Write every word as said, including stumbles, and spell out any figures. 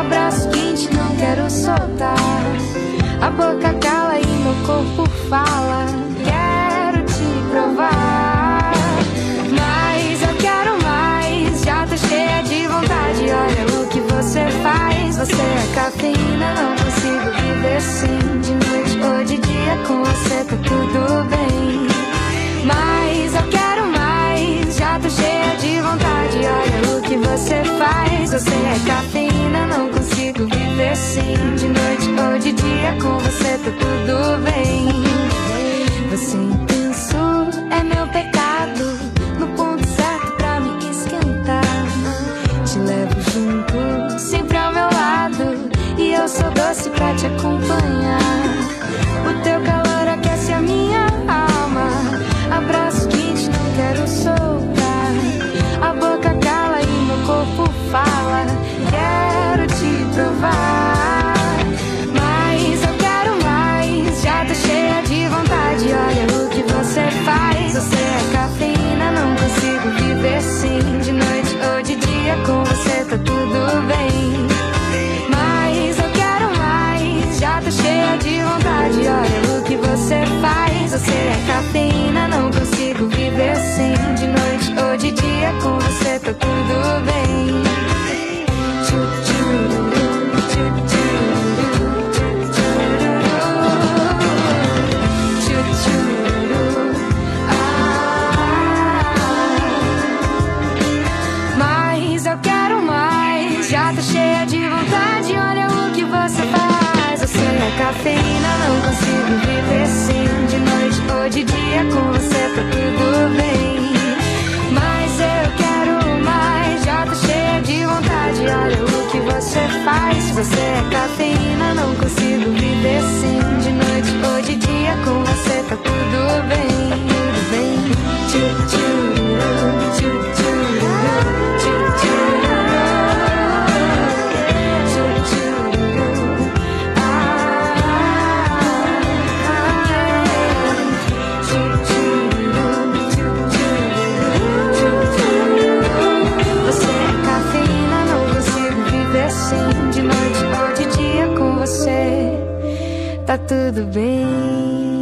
Abraço quente, não quero soltar. A boca cala e meu corpo fala. Quero te provar, mas eu quero mais. Já tô cheia de vontade, olha o que você faz. Você é cafeína, não consigo viver sem. De noite ou de dia com você tá tudo bem, mas eu quero mais. Já tô cheia de vontade, olha o que você faz. Você é cafeína, não consigo viver sem. De noite ou de dia com você tá tudo bem. Você intenso é meu pecado, no ponto certo pra me esquentar. Te levo junto, sempre ao meu lado, e eu sou doce pra te acompanhar. O teu calor aquece a minha alma. Abraço quente, não quero soltar. A boca cala e meu corpo fala. Quero te provar, mas eu quero mais. Já tô cheia de vontade, olha o que você faz. Você é cafeína, não consigo viver sem. De noite ou de dia com você tá tudo bem, mas eu quero mais. Já tô cheia de vontade, olha o que você faz. Você é cafeína, não consigo viver sem. De noite ou de dia com você tá tudo bem. Tchu, tchururu, tchu, tchururu, tchu, tchururu, tchu, tchururu. Ah, mas eu quero mais. Já tô cheia de vontade, olha o que você faz. Você é cafeína, não consigo viver sem. De noite ou de dia com você tá tudo bem, mas eu quero mais. Já tô cheia de vontade, olha o que você faz. Você é cafeína, não consigo viver sem. De noite ou de dia com você tá tudo bem, tudo bem. Tchu, tchururu, tchu, tchururu, tchu, tchururu. De noite ou de dia com você tá tudo bem.